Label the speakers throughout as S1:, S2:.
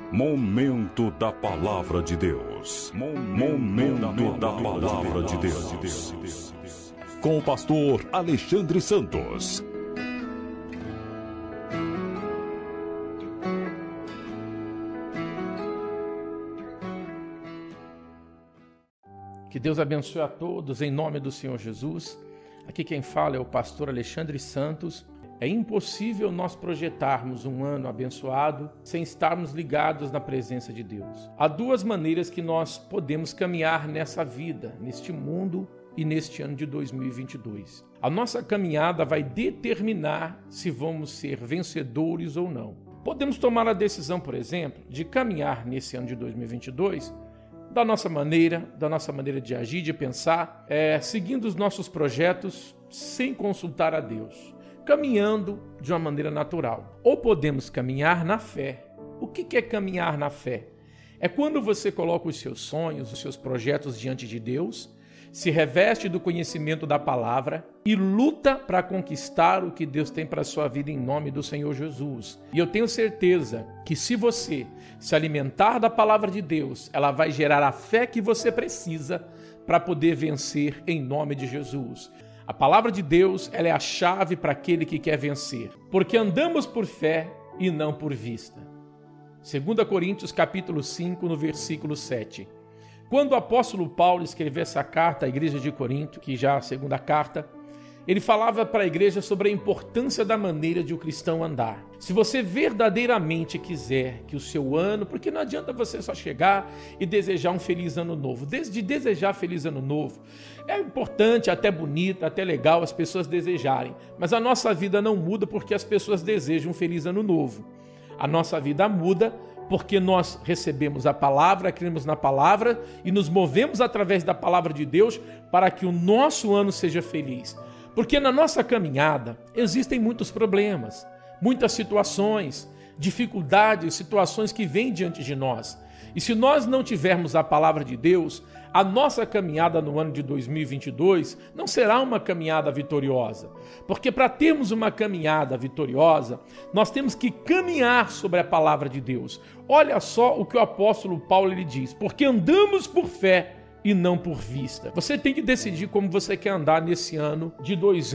S1: Momento da Palavra de Deus. Momento da Palavra de Deus. Com o pastor Alexandre Santos.
S2: Que Deus abençoe a todos em nome do Senhor Jesus. Aqui quem fala é o pastor Alexandre Santos. É impossível nós projetarmos um ano abençoado sem estarmos ligados na presença de Deus. Há duas maneiras que nós podemos caminhar nessa vida, neste mundo e neste ano de 2022. A nossa caminhada vai determinar se vamos ser vencedores ou não. Podemos tomar a decisão, por exemplo, de caminhar nesse ano de 2022 da nossa maneira de agir, de pensar, seguindo os nossos projetos sem consultar a Deus, caminhando de uma maneira natural. Ou podemos caminhar na fé. O que é caminhar na fé? É quando você coloca os seus sonhos, os seus projetos diante de Deus, se reveste do conhecimento da palavra e luta para conquistar o que Deus tem para a sua vida em nome do Senhor Jesus. E eu tenho certeza que se você se alimentar da palavra de Deus, ela vai gerar a fé que você precisa para poder vencer em nome de Jesus. A palavra de Deus, ela é a chave para aquele que quer vencer, porque andamos por fé e não por vista. 2 Coríntios capítulo 5, no versículo 7. Quando o apóstolo Paulo escreveu essa carta à igreja de Corinto, que já é a segunda carta, ele falava para a igreja sobre a importância da maneira de o cristão andar. Se você verdadeiramente quiser que o seu ano, porque não adianta você só chegar e desejar um feliz ano novo. Desde desejar feliz ano novo, é importante, até bonito, até legal as pessoas desejarem, mas a nossa vida não muda porque as pessoas desejam um feliz ano novo. A nossa vida muda porque nós recebemos a palavra, cremos na palavra e nos movemos através da palavra de Deus para que o nosso ano seja feliz. Porque na nossa caminhada existem muitos problemas, muitas situações, dificuldades, situações que vêm diante de nós. E se nós não tivermos a palavra de Deus, a nossa caminhada no ano de 2022 não será uma caminhada vitoriosa. Porque para termos uma caminhada vitoriosa, nós temos que caminhar sobre a palavra de Deus. Olha só o que o apóstolo Paulo ele diz: porque andamos por fé e não por vista. Você tem que decidir como você quer andar nesse ano de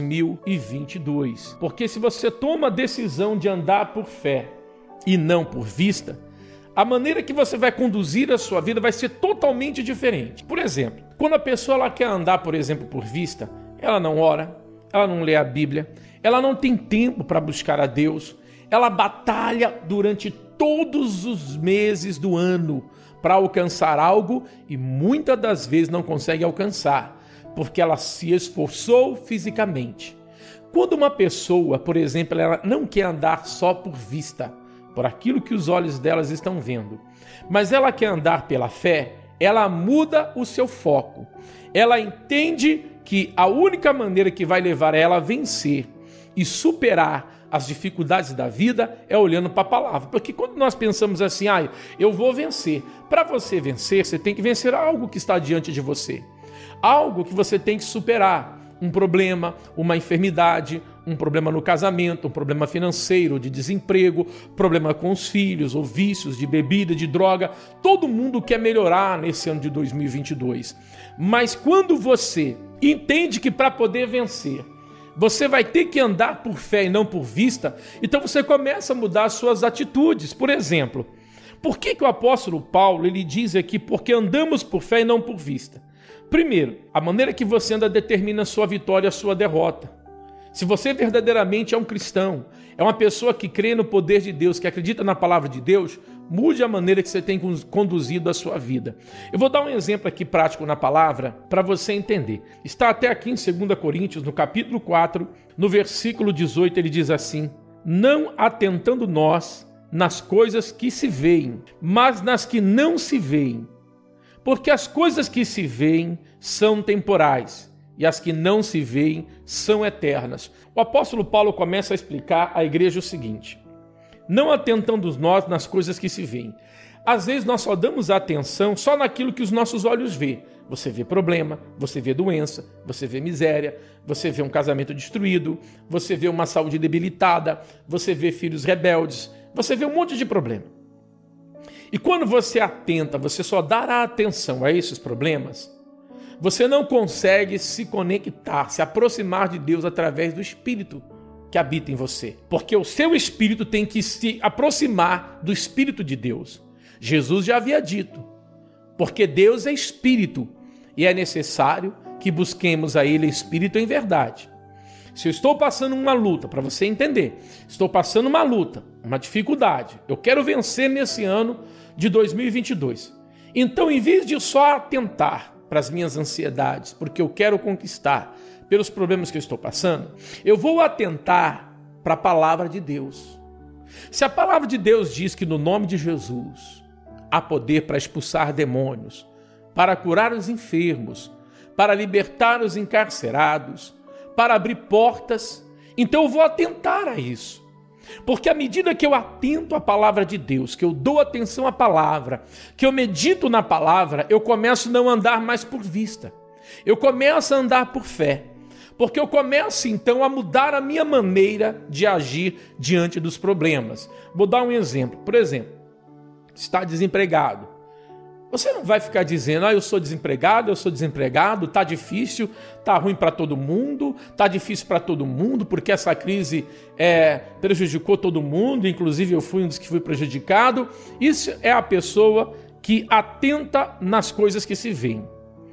S2: 2022. Porque se você toma a decisão de andar por fé e não por vista, a maneira que você vai conduzir a sua vida vai ser totalmente diferente. Por exemplo, quando a pessoa ela quer andar, por exemplo, por vista, ela não ora, ela não lê a Bíblia, ela não tem tempo para buscar a Deus, ela batalha durante todos os meses do ano para alcançar algo e muitas das vezes não consegue alcançar, porque ela se esforçou fisicamente. Quando uma pessoa, por exemplo, ela não quer andar só por vista, por aquilo que os olhos delas estão vendo, mas ela quer andar pela fé, ela muda o seu foco. Ela entende que a única maneira que vai levar ela a vencer e superar as dificuldades da vida é olhando para a palavra. Porque quando nós pensamos assim, eu vou vencer. Para você vencer, você tem que vencer algo que está diante de você. Algo que você tem que superar. Um problema, uma enfermidade, um problema no casamento, um problema financeiro, de desemprego, problema com os filhos, ou vícios de bebida, de droga. Todo mundo quer melhorar nesse ano de 2022. Mas quando você entende que para poder vencer, você vai ter que andar por fé e não por vista, então você começa a mudar as suas atitudes. Por exemplo, por que o apóstolo Paulo ele diz aqui, porque andamos por fé e não por vista? Primeiro, a maneira que você anda determina a sua vitória e a sua derrota. Se você verdadeiramente é um cristão, é uma pessoa que crê no poder de Deus, que acredita na palavra de Deus, mude a maneira que você tem conduzido a sua vida. Eu vou dar um exemplo aqui prático na palavra para você entender. Está até aqui em 2 Coríntios, no capítulo 4, no versículo 18, ele diz assim: não atentando nós nas coisas que se veem, mas nas que não se veem. Porque as coisas que se veem são temporais e as que não se veem são eternas. O apóstolo Paulo começa a explicar à igreja o seguinte: não atentando nós nas coisas que se veem. Às vezes nós só damos atenção só naquilo que os nossos olhos vê. Você vê problema, você vê doença, você vê miséria, você vê um casamento destruído, você vê uma saúde debilitada, você vê filhos rebeldes, você vê um monte de problema. E quando você atenta, você só dá atenção a esses problemas, você não consegue se conectar, se aproximar de Deus através do Espírito que habita em você. Porque o seu espírito tem que se aproximar do Espírito de Deus. Jesus já havia dito, porque Deus é Espírito e é necessário que busquemos a Ele Espírito em verdade. Se eu estou passando uma luta, para você entender, estou passando uma luta, uma dificuldade, eu quero vencer nesse ano de 2022. Então, em vez de só atentar para as minhas ansiedades, porque eu quero conquistar pelos problemas que eu estou passando, eu vou atentar para a palavra de Deus. Se a palavra de Deus diz que no nome de Jesus há poder para expulsar demônios, para curar os enfermos, para libertar os encarcerados, para abrir portas, então eu vou atentar a isso. Porque à medida que eu atento à palavra de Deus, que eu dou atenção à palavra, que eu medito na palavra, eu começo a não andar mais por vista. Eu começo a andar por fé. Porque eu começo então a mudar a minha maneira de agir diante dos problemas. Vou dar um exemplo. Por exemplo, está desempregado. Você não vai ficar dizendo, eu sou desempregado, está difícil, está ruim para todo mundo, está difícil para todo mundo, porque essa crise prejudicou todo mundo, inclusive eu fui um dos que fui prejudicado. Isso é a pessoa que atenta nas coisas que se veem.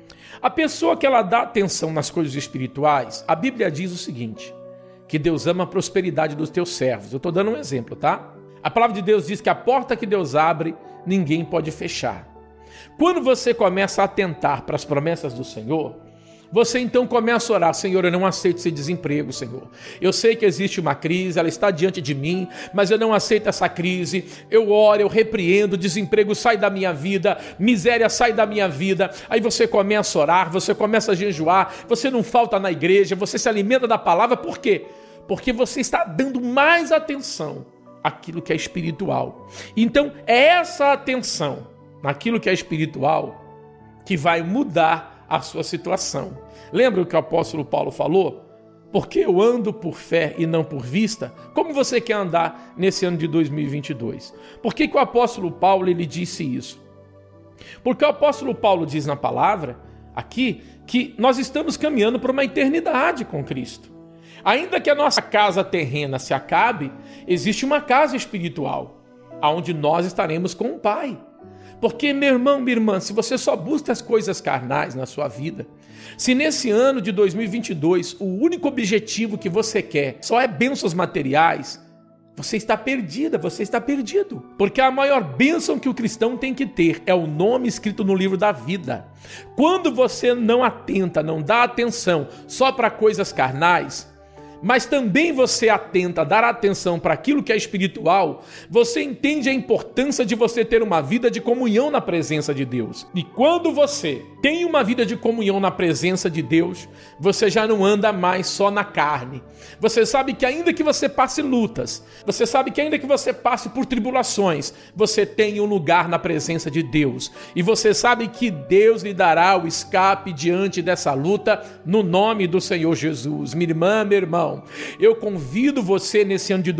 S2: A pessoa que ela dá atenção nas coisas espirituais, a Bíblia diz o seguinte, que Deus ama a prosperidade dos teus servos. Eu estou dando um exemplo, tá? A palavra de Deus diz que a porta que Deus abre, ninguém pode fechar. Quando você começa a atentar para as promessas do Senhor, você então começa a orar, Senhor, eu não aceito esse desemprego, Senhor. Eu sei que existe uma crise, ela está diante de mim, mas eu não aceito essa crise. Eu oro, eu repreendo, desemprego sai da minha vida, miséria sai da minha vida. Aí você começa a orar, você começa a jejuar, você não falta na igreja, você se alimenta da palavra, por quê? Porque você está dando mais atenção àquilo que é espiritual. Então, é essa atenção naquilo que é espiritual que vai mudar a sua situação. Lembra o que o apóstolo Paulo falou? Porque eu ando por fé e não por vista. Como você quer andar nesse ano de 2022? Por que o apóstolo Paulo ele disse isso? Porque o apóstolo Paulo diz na palavra aqui que nós estamos caminhando para uma eternidade com Cristo. Ainda que a nossa casa terrena se acabe, existe uma casa espiritual, onde nós estaremos com o Pai. Porque, meu irmão, minha irmã, se você só busca as coisas carnais na sua vida, se nesse ano de 2022 o único objetivo que você quer só é bênçãos materiais, você está perdida, você está perdido. Porque a maior bênção que o cristão tem que ter é o nome escrito no livro da vida. Quando você não atenta, não dá atenção só para coisas carnais, mas também você atenta a dar atenção para aquilo que é espiritual, você entende a importância de você ter uma vida de comunhão na presença de Deus. E quando você tem uma vida de comunhão na presença de Deus, você já não anda mais só na carne. Você sabe que ainda que você passe lutas, você sabe que ainda que você passe por tribulações, você tem um lugar na presença de Deus. E você sabe que Deus lhe dará o escape diante dessa luta no nome do Senhor Jesus. Minha irmã, meu irmão, eu convido você nesse ano de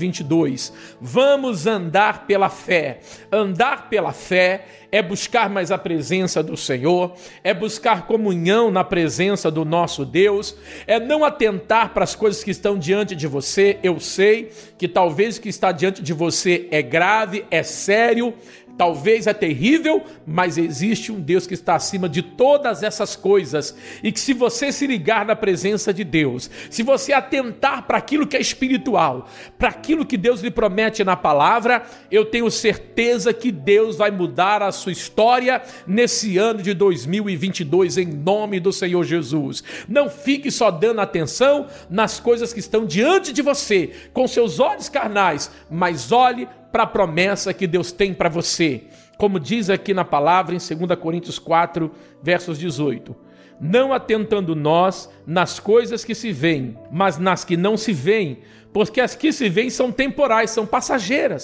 S2: 2022, vamos andar pela fé. Andar pela fé é buscar mais a presença do Senhor, é buscar comunhão na presença do nosso Deus, é não atentar para as coisas que estão diante de você. Eu sei que talvez o que está diante de você é grave, é sério, talvez é terrível, mas existe um Deus que está acima de todas essas coisas e que se você se ligar na presença de Deus, se você atentar para aquilo que é espiritual, para aquilo que Deus lhe promete na palavra, eu tenho certeza que Deus vai mudar a sua história nesse ano de 2022 em nome do Senhor Jesus. Não fique só dando atenção nas coisas que estão diante de você com seus olhos carnais, mas olhe para a promessa que Deus tem para você. Como diz aqui na palavra em 2 Coríntios 4, versos 18. Não atentando nós nas coisas que se veem, mas nas que não se veem, porque as que se veem são temporais, são passageiras.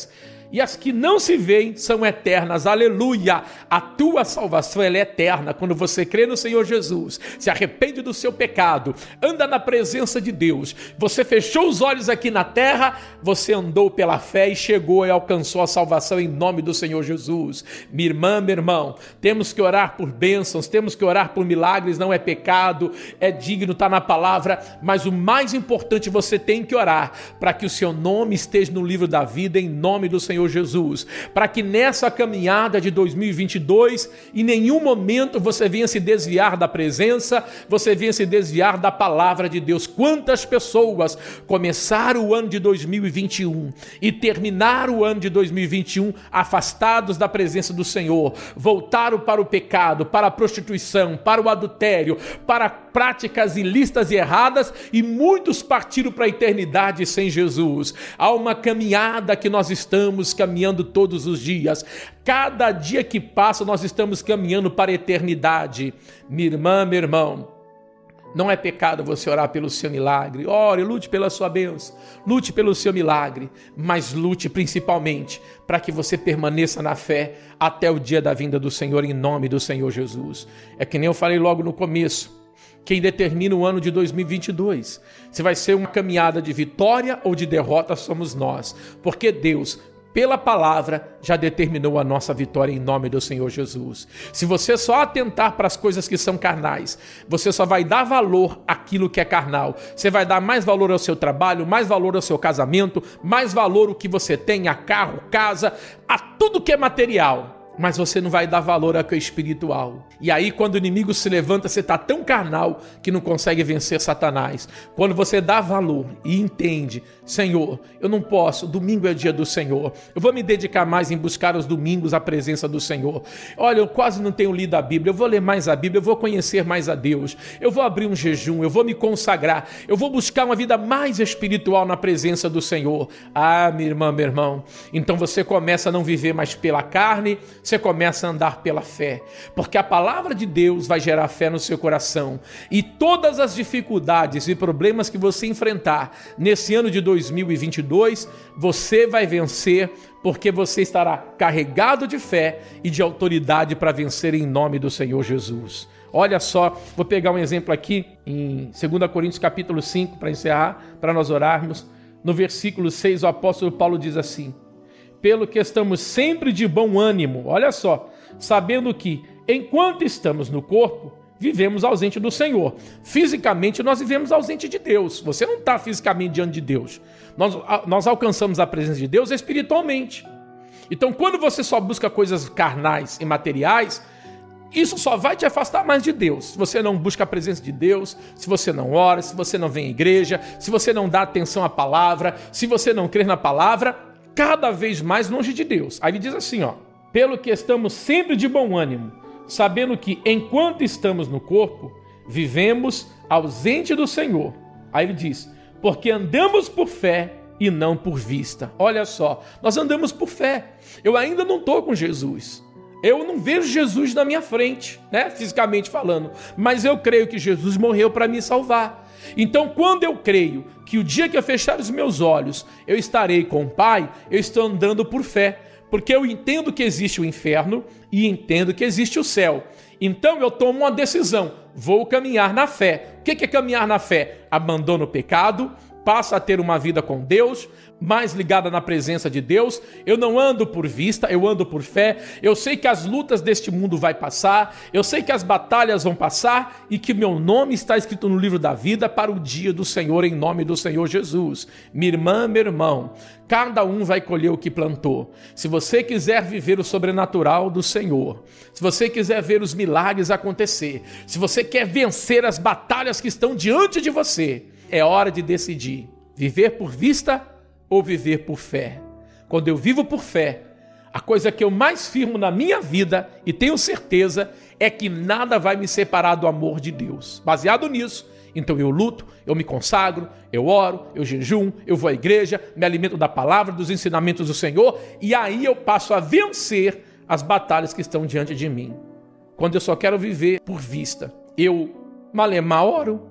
S2: e as que não se veem são eternas. Aleluia! A tua salvação, ela é eterna. Quando você crê no Senhor Jesus, se arrepende do seu pecado, anda na presença de Deus, você fechou os olhos aqui na terra, você andou pela fé e chegou e alcançou a salvação em nome do Senhor Jesus. Minha irmã, meu irmão, temos que orar por bênçãos, temos que orar por milagres, não é pecado, é digno, está na palavra, mas o mais importante, você tem que orar para que o seu nome esteja no livro da vida em nome do Senhor Jesus, para que nessa caminhada de 2022, em nenhum momento você venha se desviar da presença, você venha se desviar da palavra de Deus. Quantas pessoas começaram o ano de 2021 e terminaram o ano de 2021 afastados da presença do Senhor, voltaram para o pecado, para a prostituição, para o adultério, para práticas ilícitas e erradas, e muitos partiram para a eternidade sem Jesus. Há uma caminhada que nós estamos caminhando todos os dias. Cada dia que passa nós estamos caminhando para a eternidade. Minha irmã, meu irmão, não é pecado você orar pelo seu milagre. Ore, lute pela sua bênção, lute pelo seu milagre, mas lute principalmente para que você permaneça na fé até o dia da vinda do Senhor, em nome do Senhor Jesus. É que nem eu falei logo no começo, quem determina o ano de 2022, se vai ser uma caminhada de vitória ou de derrota, somos nós, porque Deus, pela palavra, já determinou a nossa vitória em nome do Senhor Jesus. Se você só atentar para as coisas que são carnais, você só vai dar valor àquilo que é carnal. Você vai dar mais valor ao seu trabalho, mais valor ao seu casamento, mais valor ao que você tem, a carro, casa, a tudo que é material. Mas você não vai dar valor ao que é espiritual. E aí, quando o inimigo se levanta, você está tão carnal que não consegue vencer Satanás. Quando você dá valor e entende, Senhor, eu não posso, domingo é dia do Senhor, eu vou me dedicar mais em buscar os domingos a presença do Senhor. Olha, eu quase não tenho lido a Bíblia, eu vou ler mais a Bíblia, eu vou conhecer mais a Deus, eu vou abrir um jejum, eu vou me consagrar, eu vou buscar uma vida mais espiritual na presença do Senhor. Ah, minha irmã, meu irmão, então você começa a não viver mais pela carne, você começa a andar pela fé, porque a palavra de Deus vai gerar fé no seu coração, e todas as dificuldades e problemas que você enfrentar nesse ano de 2022, você vai vencer, porque você estará carregado de fé e de autoridade para vencer em nome do Senhor Jesus. Olha só, vou pegar um exemplo aqui em 2 Coríntios capítulo 5, para encerrar, para nós orarmos. No versículo 6, o apóstolo Paulo diz assim: pelo que estamos sempre de bom ânimo, olha só, sabendo que, enquanto estamos no corpo, vivemos ausente do Senhor. Fisicamente, nós vivemos ausente de Deus. Você não está fisicamente diante de Deus. Nós alcançamos a presença de Deus espiritualmente. Então, quando você só busca coisas carnais e materiais, isso só vai te afastar mais de Deus. Se você não busca a presença de Deus, se você não ora, se você não vem à igreja, se você não dá atenção à palavra, se você não crer na palavra, cada vez mais longe de Deus. Aí ele diz assim, ó: pelo que estamos sempre de bom ânimo, sabendo que enquanto estamos no corpo, vivemos ausente do Senhor. Aí ele diz: porque andamos por fé e não por vista. Olha só, nós andamos por fé. Eu ainda não estou com Jesus. Eu não vejo Jesus na minha frente, né, fisicamente falando, mas eu creio que Jesus morreu para me salvar. Então, quando eu creio que o dia que eu fechar os meus olhos, eu estarei com o Pai, eu estou andando por fé, porque eu entendo que existe o inferno e entendo que existe o céu. Então, eu tomo uma decisão, vou caminhar na fé. O que é caminhar na fé? Abandono o pecado, passo a ter uma vida com Deus, mais ligada na presença de Deus. Eu não ando por vista, eu ando por fé. Eu sei que as lutas deste mundo vão passar, eu sei que as batalhas vão passar e que meu nome está escrito no livro da vida para o dia do Senhor, em nome do Senhor Jesus. Minha irmã, meu irmão, cada um vai colher o que plantou. Se você quiser viver o sobrenatural do Senhor, se você quiser ver os milagres acontecer, se você quer vencer as batalhas que estão diante de você, é hora de decidir: viver por vista ou viver por fé. Quando eu vivo por fé, a coisa que eu mais firmo na minha vida, e tenho certeza, é que nada vai me separar do amor de Deus. Baseado nisso, então eu luto, eu me consagro, eu oro, eu jejum, eu vou à igreja, me alimento da palavra, dos ensinamentos do Senhor, e aí eu passo a vencer as batalhas que estão diante de mim. Quando eu só quero viver por vista, eu malemar oro,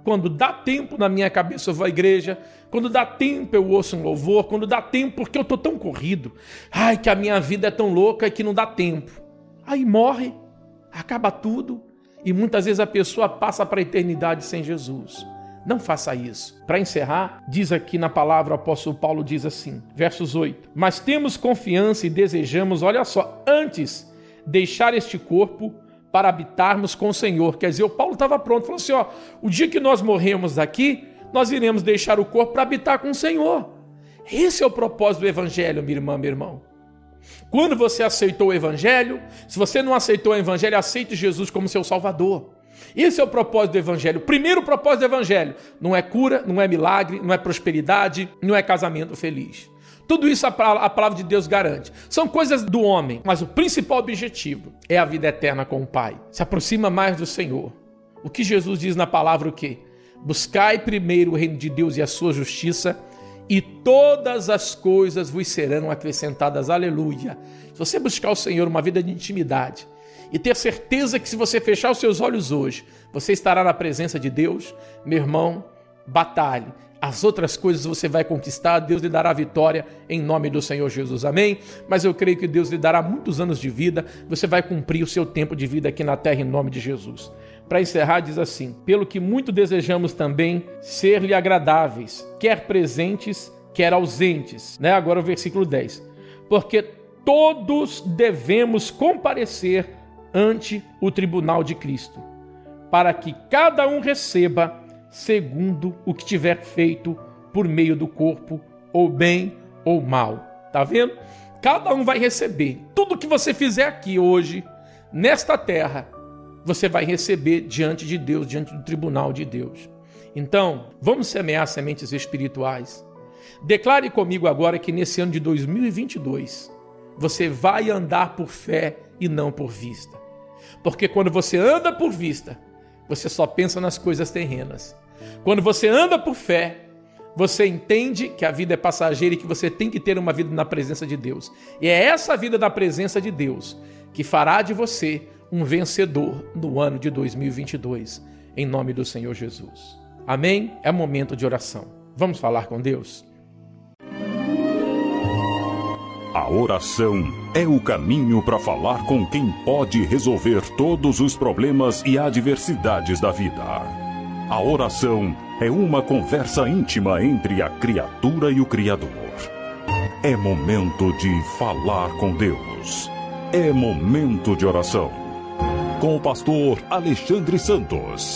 S2: Quando dá tempo, na minha cabeça eu vou à igreja. Quando dá tempo eu ouço um louvor. Quando dá tempo, porque eu estou tão corrido. Ai, que a minha vida é tão louca e que não dá tempo. Aí morre, acaba tudo. E muitas vezes a pessoa passa para a eternidade sem Jesus. Não faça isso. Para encerrar, diz aqui na palavra, o apóstolo Paulo diz assim, versos 8. Mas temos confiança e desejamos, olha só, antes deixar este corpo para habitarmos com o Senhor. Quer dizer, o Paulo estava pronto, falou assim, ó, o dia que nós morremos daqui, nós iremos deixar o corpo para habitar com o Senhor. Esse é o propósito do Evangelho, minha irmã, meu irmão. Quando você aceitou o Evangelho, se você não aceitou o Evangelho, aceite Jesus como seu Salvador. Esse é o propósito do Evangelho. O primeiro propósito do Evangelho não é cura, não é milagre, não é prosperidade, não é casamento feliz. Tudo isso a palavra de Deus garante. São coisas do homem, mas o principal objetivo é a vida eterna com o Pai. Se aproxima mais do Senhor. O que Jesus diz na palavra o quê? Buscai primeiro o reino de Deus e a sua justiça, e todas as coisas vos serão acrescentadas. Aleluia. Se você buscar o Senhor uma vida de intimidade e ter certeza que se você fechar os seus olhos hoje, você estará na presença de Deus, meu irmão, batalhe. As outras coisas você vai conquistar, Deus lhe dará vitória em nome do Senhor Jesus, amém? Mas eu creio que Deus lhe dará muitos anos de vida, você vai cumprir o seu tempo de vida aqui na terra em nome de Jesus. Para encerrar, diz assim, pelo que muito desejamos também ser-lhe agradáveis, quer presentes, quer ausentes. Agora o versículo 10. Porque todos devemos comparecer ante o tribunal de Cristo, para que cada um receba segundo o que tiver feito por meio do corpo, ou bem ou mal. Tá vendo? Cada um vai receber. Tudo que você fizer aqui hoje, nesta terra, você vai receber diante de Deus, diante do tribunal de Deus. Então, vamos semear sementes espirituais. Declare comigo agora que nesse ano de 2022, você vai andar por fé e não por vista. Porque quando você anda por vista, você só pensa nas coisas terrenas. Quando você anda por fé, você entende que a vida é passageira e que você tem que ter uma vida na presença de Deus. E é essa vida na presença de Deus que fará de você um vencedor no ano de 2022, em nome do Senhor Jesus. Amém? É momento de oração. Vamos falar com Deus?
S1: A oração é o caminho para falar com quem pode resolver todos os problemas e adversidades da vida. A oração é uma conversa íntima entre a criatura e o Criador. É momento de falar com Deus. É momento de oração. Com o pastor Alexandre Santos.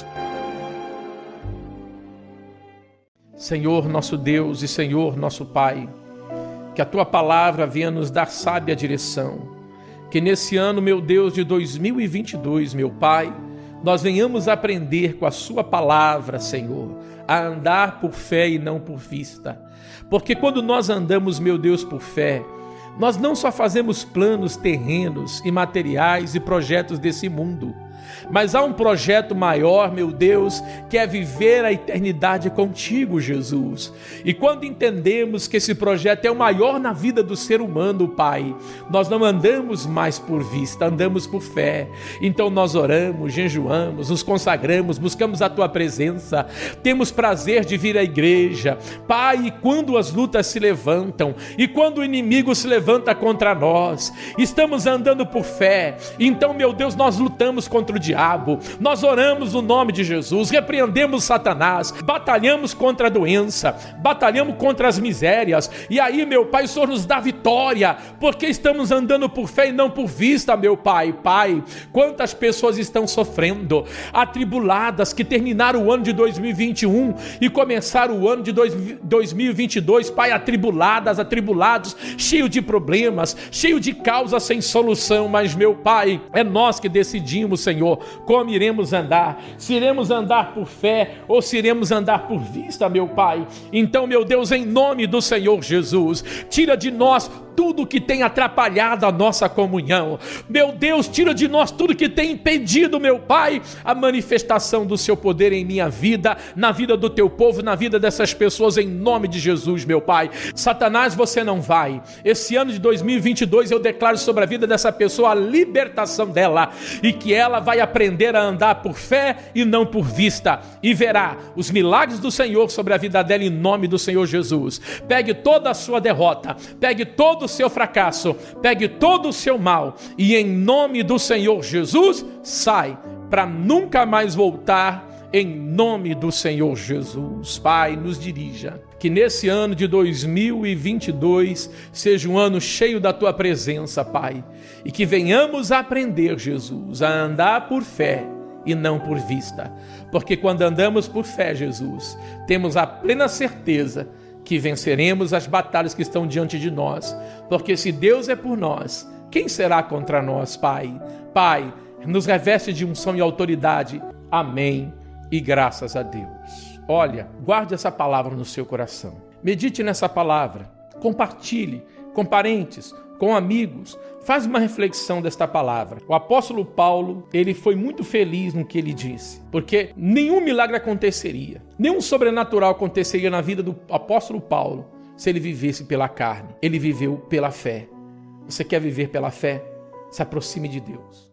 S2: Senhor nosso Deus e Senhor nosso Pai, que a Tua palavra venha nos dar sábia direção. Que nesse ano, meu Deus, de 2022, meu Pai, nós venhamos aprender com a Sua palavra, Senhor, a andar por fé e não por vista. Porque quando nós andamos, meu Deus, por fé, nós não só fazemos planos terrenos e materiais e projetos desse mundo, mas há um projeto maior, meu Deus, que é viver a eternidade contigo, Jesus. E quando entendemos que esse projeto é o maior na vida do ser humano, Pai, nós não andamos mais por vista, andamos por fé. Então nós oramos, jejuamos, nos consagramos, buscamos a Tua presença, temos prazer de vir à igreja. Pai, e quando as lutas se levantam, e quando o inimigo se levanta contra nós, estamos andando por fé. Então, meu Deus, nós lutamos contra o diabo, nós oramos no nome de Jesus, repreendemos Satanás, batalhamos contra a doença, batalhamos contra as misérias, e aí, meu Pai, o Senhor nos dá vitória, porque estamos andando por fé e não por vista, meu Pai. Pai, quantas pessoas estão sofrendo, atribuladas, que terminaram o ano de 2021 e começaram o ano de 2022, Pai, atribuladas, atribulados, cheio de problemas, cheio de causas sem solução, mas, meu Pai, é nós que decidimos, Senhor, como iremos andar, se iremos andar por fé ou se iremos andar por vista, meu Pai. Então, meu Deus, em nome do Senhor Jesus, tira de nós tudo que tem atrapalhado a nossa comunhão. Meu Deus, tira de nós tudo que tem impedido, meu Pai, a manifestação do Seu poder em minha vida, na vida do Teu povo, na vida dessas pessoas, em nome de Jesus, meu Pai. Satanás, você não vai. Esse ano de 2022 eu declaro sobre a vida dessa pessoa a libertação dela, e que ela vai aprender a andar por fé e não por vista, e verá os milagres do Senhor sobre a vida dela em nome do Senhor Jesus. Pegue toda a sua derrota, pegue todo o seu fracasso, pegue todo o seu mal e em nome do Senhor Jesus, sai para nunca mais voltar em nome do Senhor Jesus. Pai, nos dirija. Que nesse ano de 2022 seja um ano cheio da Tua presença, Pai. E que venhamos a aprender, Jesus, a andar por fé e não por vista. Porque quando andamos por fé, Jesus, temos a plena certeza que venceremos as batalhas que estão diante de nós. Porque se Deus é por nós, quem será contra nós, Pai? Pai, nos reveste de unção e autoridade. Amém. E graças a Deus. Olha, guarde essa palavra no seu coração. Medite nessa palavra. Compartilhe com parentes, com amigos. Faz uma reflexão desta palavra. O apóstolo Paulo, ele foi muito feliz no que ele disse, porque nenhum milagre aconteceria, nenhum sobrenatural aconteceria na vida do apóstolo Paulo se ele vivesse pela carne. Ele viveu pela fé. Você quer viver pela fé? Se aproxime de Deus.